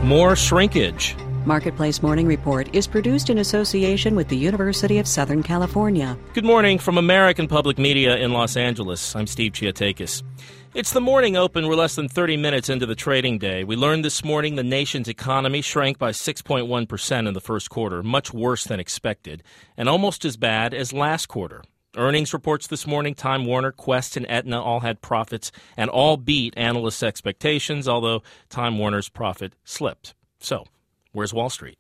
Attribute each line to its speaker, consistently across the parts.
Speaker 1: More shrinkage.
Speaker 2: Marketplace Morning Report is produced in association with the University of Southern California.
Speaker 1: Good morning from American Public Media in Los Angeles. I'm Steve Chiatakis. It's the morning open. We're less than 30 minutes into the trading day. We learned this morning the nation's economy shrank by 6.1% in the first quarter, much worse than expected, and almost as bad as last quarter. Earnings reports this morning, Time Warner, Quest, and Aetna all had profits and all beat analysts' expectations, although Time Warner's profit slipped. So, where's Wall Street?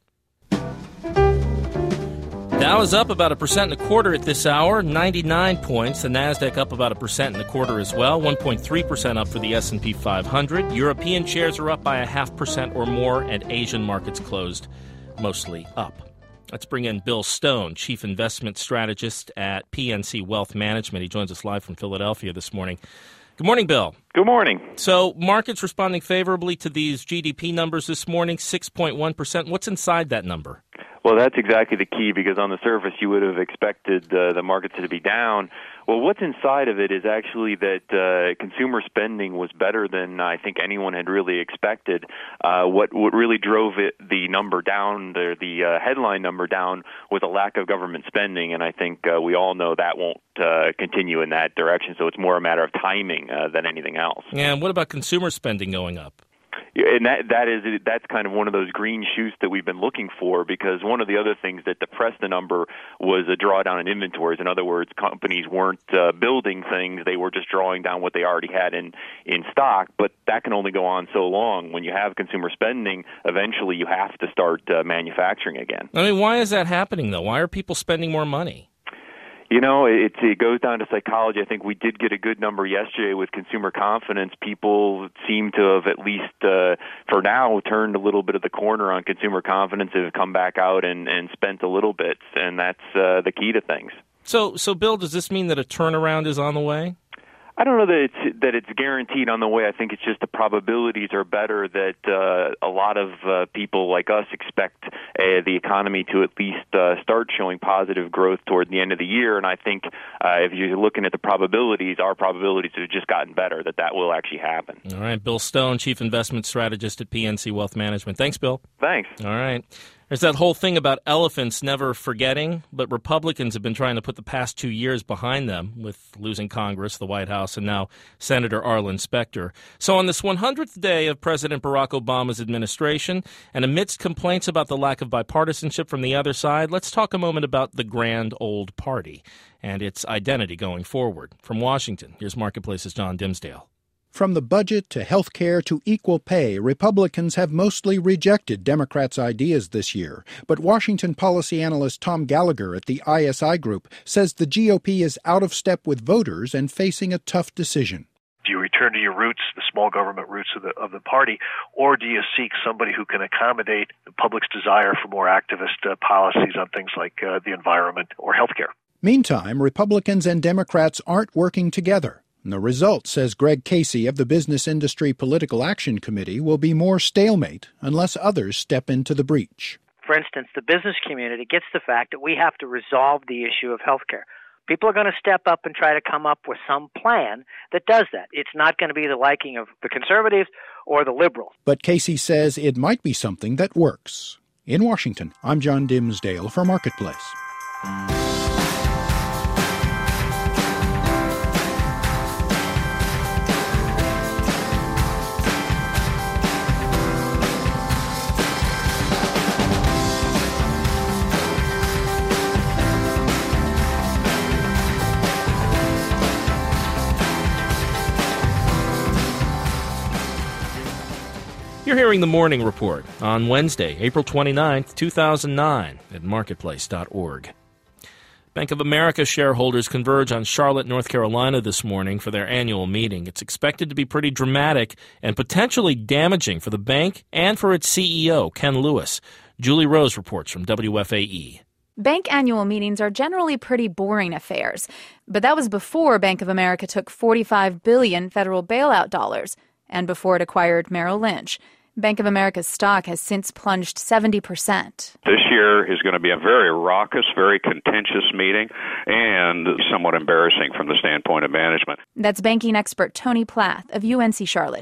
Speaker 1: Dow is up about 1.25% at this hour, 99 points. The Nasdaq up about 1.25% as well, 1.3% up for the S&P 500. European shares are up by 0.5% or more, and Asian markets closed mostly up. Let's bring in Bill Stone, Chief Investment Strategist at PNC Wealth Management. He joins us live from Philadelphia this morning. Good morning, Bill.
Speaker 3: Good morning.
Speaker 1: So, markets responding favorably to these GDP numbers this morning, 6.1%. What's inside that number?
Speaker 3: Well, that's exactly the key, because on the surface you would have expected the markets to be down. Well, what's inside of it is actually that consumer spending was better than I think anyone had really expected. What really drove the number down, the headline number down, was a lack of government spending, and I think we all know that won't continue in that direction, so it's more a matter of timing than anything else.
Speaker 1: Yeah, and what about consumer spending going up?
Speaker 3: And that's kind of one of those green shoots that we've been looking for, because one of the other things that depressed the number was a drawdown in inventories. In other words, companies weren't building things; they were just drawing down what they already had in stock. But that can only go on so long. When you have consumer spending, eventually you have to start manufacturing again.
Speaker 1: I mean, why is that happening, though? Why are people spending more money?
Speaker 3: You know, it goes down to psychology. I think we did get a good number yesterday with consumer confidence. People seem to have, at least for now, turned a little bit of the corner on consumer confidence and have come back out and spent a little bit, and that's the key to things. So,
Speaker 1: Bill, does this mean that a turnaround is on the way?
Speaker 3: I don't know that it's guaranteed on the way. I think it's just the probabilities are better that a lot of people like us expect the economy to at least start showing positive growth toward the end of the year. And I think if you're looking at the probabilities, our probabilities have just gotten better that will actually happen.
Speaker 1: All right. Bill Stone, Chief Investment Strategist at PNC Wealth Management. Thanks, Bill.
Speaker 3: Thanks.
Speaker 1: All right. There's that whole thing about elephants never forgetting, but Republicans have been trying to put the past 2 years behind them with losing Congress, the White House, and now Senator Arlen Specter. So on this 100th day of President Barack Obama's administration, and amidst complaints about the lack of bipartisanship from the other side, let's talk a moment about the Grand Old Party and its identity going forward. From Washington, here's Marketplace's John Dimsdale.
Speaker 4: From the budget to health care to equal pay, Republicans have mostly rejected Democrats' ideas this year. But Washington policy analyst Tom Gallagher at the ISI Group says the GOP is out of step with voters and facing a tough decision.
Speaker 5: Do you return to your roots, the small government roots of the party, or do you seek somebody who can accommodate the public's desire for more activist policies on things like the environment or health care?
Speaker 4: Meantime, Republicans and Democrats aren't working together. And the result, says Greg Casey of the Business Industry Political Action Committee, will be more stalemate unless others step into the breach.
Speaker 6: For instance, the business community gets the fact that we have to resolve the issue of health care. People are going to step up and try to come up with some plan that does that. It's not going to be the liking of the conservatives or the liberals.
Speaker 4: But Casey says it might be something that works. In Washington, I'm John Dimsdale for Marketplace.
Speaker 1: You're hearing the Morning Report on Wednesday, April 29th, 2009 at marketplace.org. Bank of America shareholders converge on Charlotte, North Carolina this morning for their annual meeting. It's expected to be pretty dramatic and potentially damaging for the bank and for its CEO, Ken Lewis. Julie Rose reports from WFAE.
Speaker 7: Bank annual meetings are generally pretty boring affairs, but that was before Bank of America took $45 billion federal bailout dollars and before it acquired Merrill Lynch. Bank of America's stock has since plunged 70%.
Speaker 8: This year is going to be a very raucous, very contentious meeting and somewhat embarrassing from the standpoint of management.
Speaker 7: That's banking expert Tony Plath of UNC Charlotte.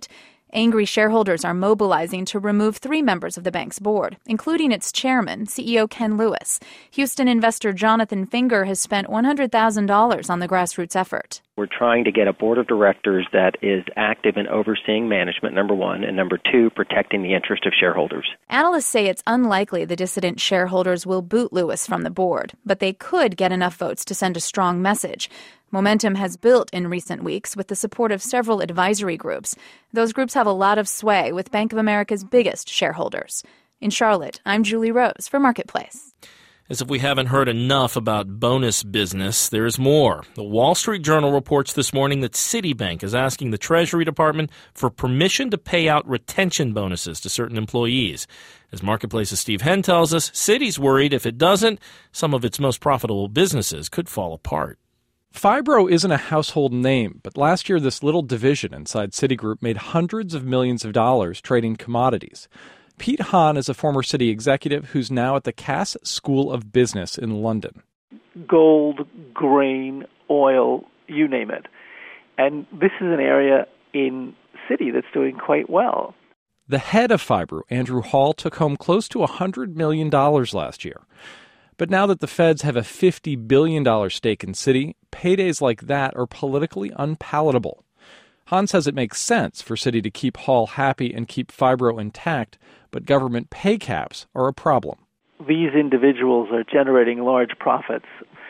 Speaker 7: Angry shareholders are mobilizing to remove 3 members of the bank's board, including its chairman, CEO Ken Lewis. Houston investor Jonathan Finger has spent $100,000 on the grassroots effort.
Speaker 9: We're trying to get a board of directors that is active in overseeing management, number one, and number two, protecting the interest of shareholders.
Speaker 7: Analysts say it's unlikely the dissident shareholders will boot Lewis from the board, but they could get enough votes to send a strong message. Momentum has built in recent weeks with the support of several advisory groups. Those groups have a lot of sway with Bank of America's biggest shareholders. In Charlotte, I'm Julie Rose for Marketplace.
Speaker 1: As if we haven't heard enough about bonus business, there is more. The Wall Street Journal reports this morning that Citibank is asking the Treasury Department for permission to pay out retention bonuses to certain employees. As Marketplace's Steve Henn tells us, Citi's worried if it doesn't, some of its most profitable businesses could fall apart.
Speaker 10: Phibro isn't a household name, but last year this little division inside Citigroup made hundreds of millions of dollars trading commodities. Pete Hahn is a former Citi executive who's now at the Cass School of Business in London.
Speaker 11: Gold, grain, oil, you name it. And this is an area in Citi that's doing quite well.
Speaker 10: The head of Phibro, Andrew Hall, took home close to $100 million last year. But now that the feds have a $50 billion stake in Citi, paydays like that are politically unpalatable. Hahn says it makes sense for Citi to keep Hall happy and keep Phibro intact, but government pay caps are a problem.
Speaker 11: These individuals are generating large profits,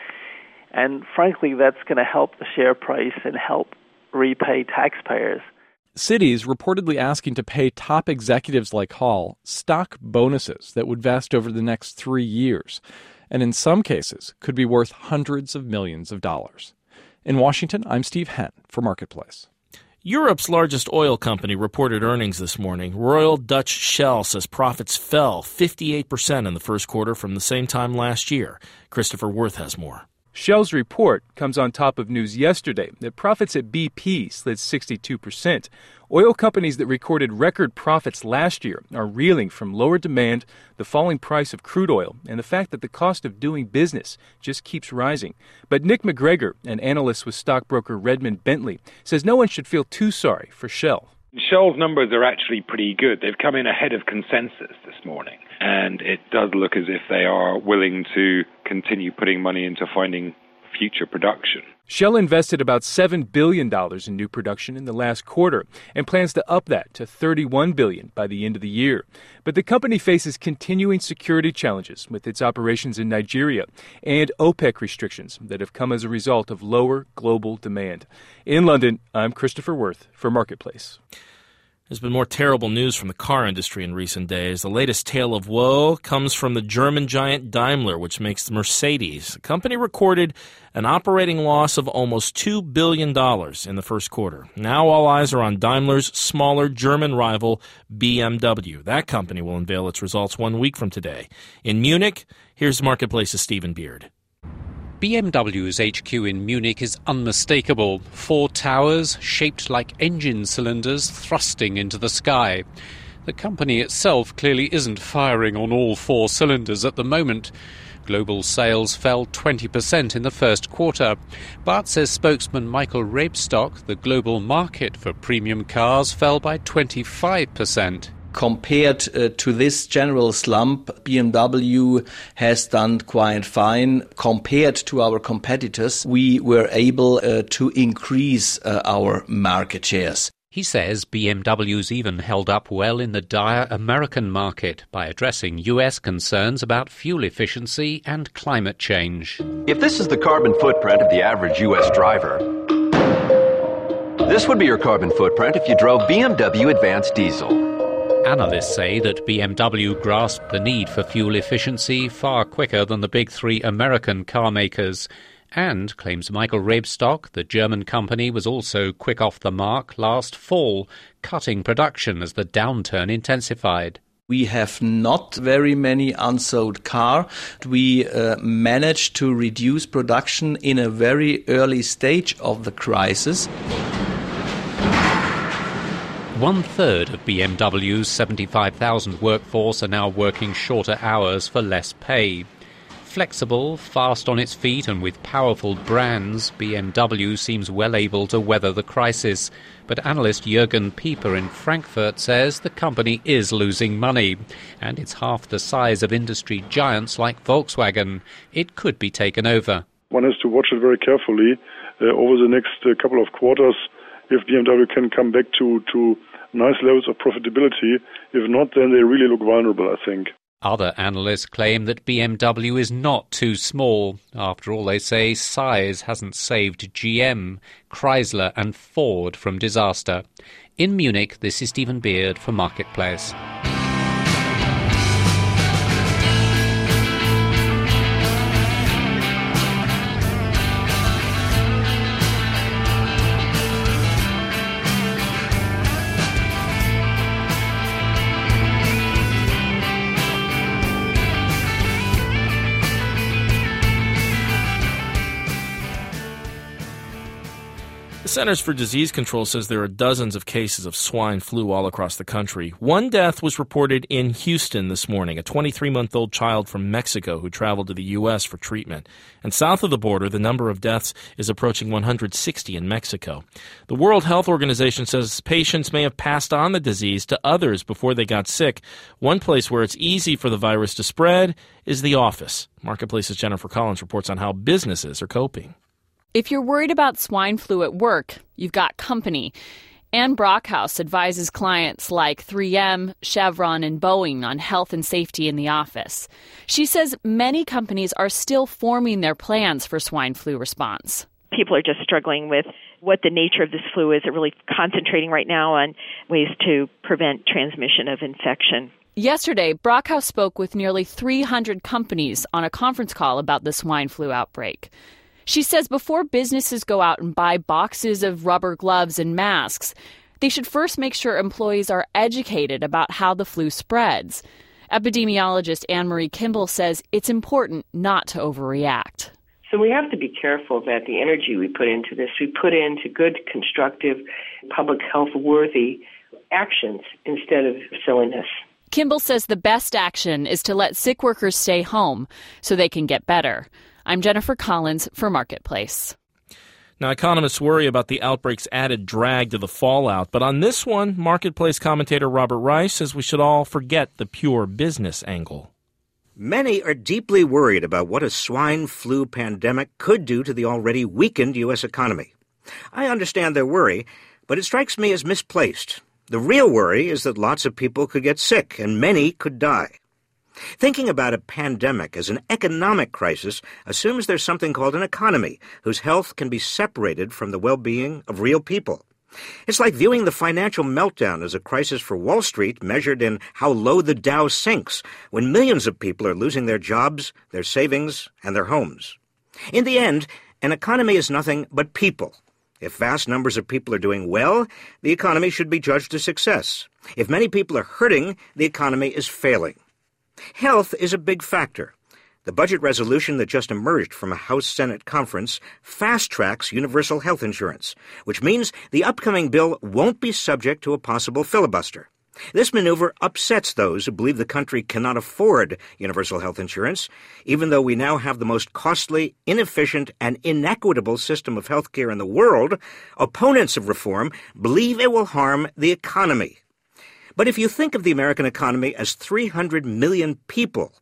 Speaker 11: and frankly, that's going to help the share price and help repay taxpayers.
Speaker 10: Citi's reportedly asking to pay top executives like Hall stock bonuses that would vest over the next 3 years, and in some cases could be worth hundreds of millions of dollars. In Washington, I'm Steve Henn for Marketplace.
Speaker 1: Europe's largest oil company reported earnings this morning. Royal Dutch Shell says profits fell 58% in the first quarter from the same time last year. Christopher Worth has more.
Speaker 12: Shell's report comes on top of news yesterday that profits at BP slid 62%. Oil companies that recorded record profits last year are reeling from lower demand, the falling price of crude oil, and the fact that the cost of doing business just keeps rising. But Nick McGregor, an analyst with stockbroker Redmond Bentley, says no one should feel too sorry for Shell.
Speaker 13: Shell's numbers are actually pretty good. They've come in ahead of consensus this morning, and it does look as if they are willing to continue putting money into finding future production.
Speaker 12: Shell invested about $7 billion in new production in the last quarter and plans to up that to $31 billion by the end of the year. But the company faces continuing security challenges with its operations in Nigeria and OPEC restrictions that have come as a result of lower global demand. In London, I'm Christopher Worth for Marketplace.
Speaker 1: There's been more terrible news from the car industry in recent days. The latest tale of woe comes from the German giant Daimler, which makes Mercedes. The company recorded an operating loss of almost $2 billion in the first quarter. Now all eyes are on Daimler's smaller German rival, BMW. That company will unveil its results 1 week from today. In Munich, here's Marketplace's Stephen Beard.
Speaker 14: BMW's HQ in Munich is unmistakable. 4 towers, shaped like engine cylinders, thrusting into the sky. The company itself clearly isn't firing on all 4 cylinders at the moment. Global sales fell 20% in the first quarter. But, says spokesman Michael Rebstock, the global market for premium cars fell by 25%.
Speaker 15: Compared to this general slump, BMW has done quite fine. Compared to our competitors, we were able to increase our market shares.
Speaker 14: He says BMW's even held up well in the dire American market by addressing U.S. concerns about fuel efficiency and climate change.
Speaker 16: If this is the carbon footprint of the average U.S. driver, this would be your carbon footprint if you drove BMW Advanced Diesel.
Speaker 14: Analysts say that BMW grasped the need for fuel efficiency far quicker than the big 3 American car makers. And, claims Michael Rebstock, the German company was also quick off the mark last fall, cutting production as the downturn intensified.
Speaker 15: We have not very many unsold cars. We managed to reduce production in a very early stage of the crisis.
Speaker 14: 1/3 of BMW's 75,000 workforce are now working shorter hours for less pay. Flexible, fast on its feet and with powerful brands, BMW seems well able to weather the crisis. But analyst Jürgen Pieper in Frankfurt says the company is losing money, and it's half the size of industry giants like Volkswagen. It could be taken over.
Speaker 17: One has to watch it very carefully over the next couple of quarters if BMW can come back to nice levels of profitability. If not, then they really look vulnerable, I think.
Speaker 14: Other analysts claim that BMW is not too small. After all, they say size hasn't saved GM, Chrysler and Ford from disaster. In Munich, this is Stephen Beard for Marketplace.
Speaker 1: The Centers for Disease Control says there are dozens of cases of swine flu all across the country. One death was reported in Houston this morning, a 23-month-old child from Mexico who traveled to the U.S. for treatment. And south of the border, the number of deaths is approaching 160 in Mexico. The World Health Organization says patients may have passed on the disease to others before they got sick. One place where it's easy for the virus to spread is the office. Marketplace's Jennifer Collins reports on how businesses are coping.
Speaker 18: If you're worried about swine flu at work, you've got company. Anne Brockhouse advises clients like 3M, Chevron, and Boeing on health and safety in the office. She says many companies are still forming their plans for swine flu response.
Speaker 19: People are just struggling with what the nature of this flu is. They're really concentrating right now on ways to prevent transmission of infection.
Speaker 18: Yesterday, Brockhouse spoke with nearly 300 companies on a conference call about the swine flu outbreak. She says before businesses go out and buy boxes of rubber gloves and masks, they should first make sure employees are educated about how the flu spreads. Epidemiologist Anne-Marie Kimball says it's important not to overreact.
Speaker 20: So we have to be careful that the energy we put into this, we put into good, constructive, public health-worthy actions instead of silliness.
Speaker 18: Kimball says the best action is to let sick workers stay home so they can get better. I'm Jennifer Collins for Marketplace.
Speaker 1: Now, economists worry about the outbreak's added drag to the fallout, but on this one, Marketplace commentator Robert Reich says we should all forget the pure business angle.
Speaker 21: Many are deeply worried about what a swine flu pandemic could do to the already weakened U.S. economy. I understand their worry, but it strikes me as misplaced. The real worry is that lots of people could get sick and many could die. Thinking about a pandemic as an economic crisis assumes there's something called an economy, whose health can be separated from the well-being of real people. It's like viewing the financial meltdown as a crisis for Wall Street measured in how low the Dow sinks, when millions of people are losing their jobs, their savings, and their homes. In the end, an economy is nothing but people. If vast numbers of people are doing well, the economy should be judged a success. If many people are hurting, the economy is failing. Health is a big factor. The budget resolution that just emerged from a House-Senate conference fast-tracks universal health insurance, which means the upcoming bill won't be subject to a possible filibuster. This maneuver upsets those who believe the country cannot afford universal health insurance, even though we now have the most costly, inefficient, and inequitable system of health care in the world. Opponents of reform believe it will harm the economy. But if you think of the American economy as 300 million people,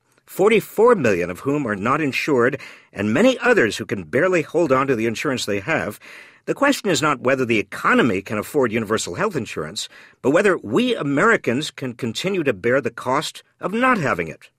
Speaker 21: 44 million of whom are not insured, and many others who can barely hold on to the insurance they have, the question is not whether the economy can afford universal health insurance, but whether we Americans can continue to bear the cost of not having it.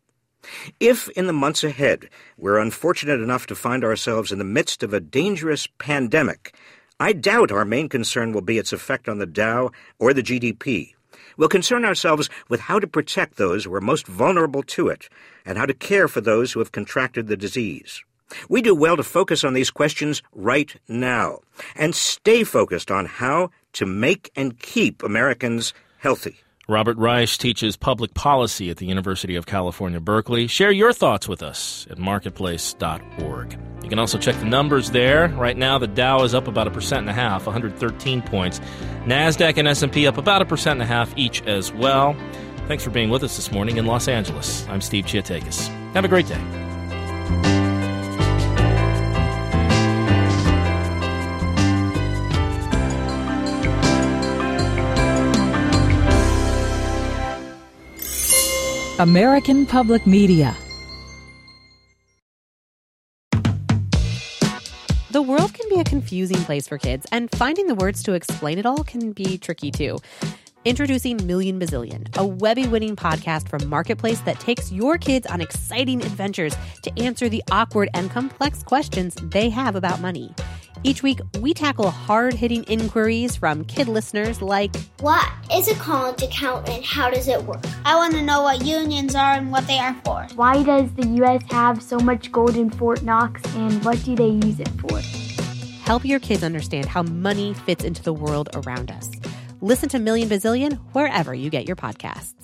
Speaker 21: If, in the months ahead, we're unfortunate enough to find ourselves in the midst of a dangerous pandemic, I doubt our main concern will be its effect on the Dow or the GDP. We'll concern ourselves with how to protect those who are most vulnerable to it and how to care for those who have contracted the disease. We do well to focus on these questions right now and stay focused on how to make and keep Americans healthy.
Speaker 1: Robert Reich teaches public policy at the University of California, Berkeley. Share your thoughts with us at marketplace.org. You can also check the numbers there. Right now, the Dow is up about 1.5%, 113 points. NASDAQ and S&P up about 1.5% each as well. Thanks for being with us this morning in Los Angeles. I'm Steve Chiatakis. Have a great day.
Speaker 2: American Public Media.
Speaker 22: The world can be a confusing place for kids, and finding the words to explain it all can be tricky too. Introducing Million Bazillion, a Webby-winning podcast from Marketplace that takes your kids on exciting adventures to answer the awkward and complex questions they have about money. Each week, we tackle hard-hitting inquiries from kid listeners like,
Speaker 23: what is a college account and how does it work? I want to know what unions are and what they are for.
Speaker 24: Why does the U.S. have so much gold in Fort Knox and what do they use it for?
Speaker 22: Help your kids understand how money fits into the world around us. Listen to Million Bazillion wherever you get your podcasts.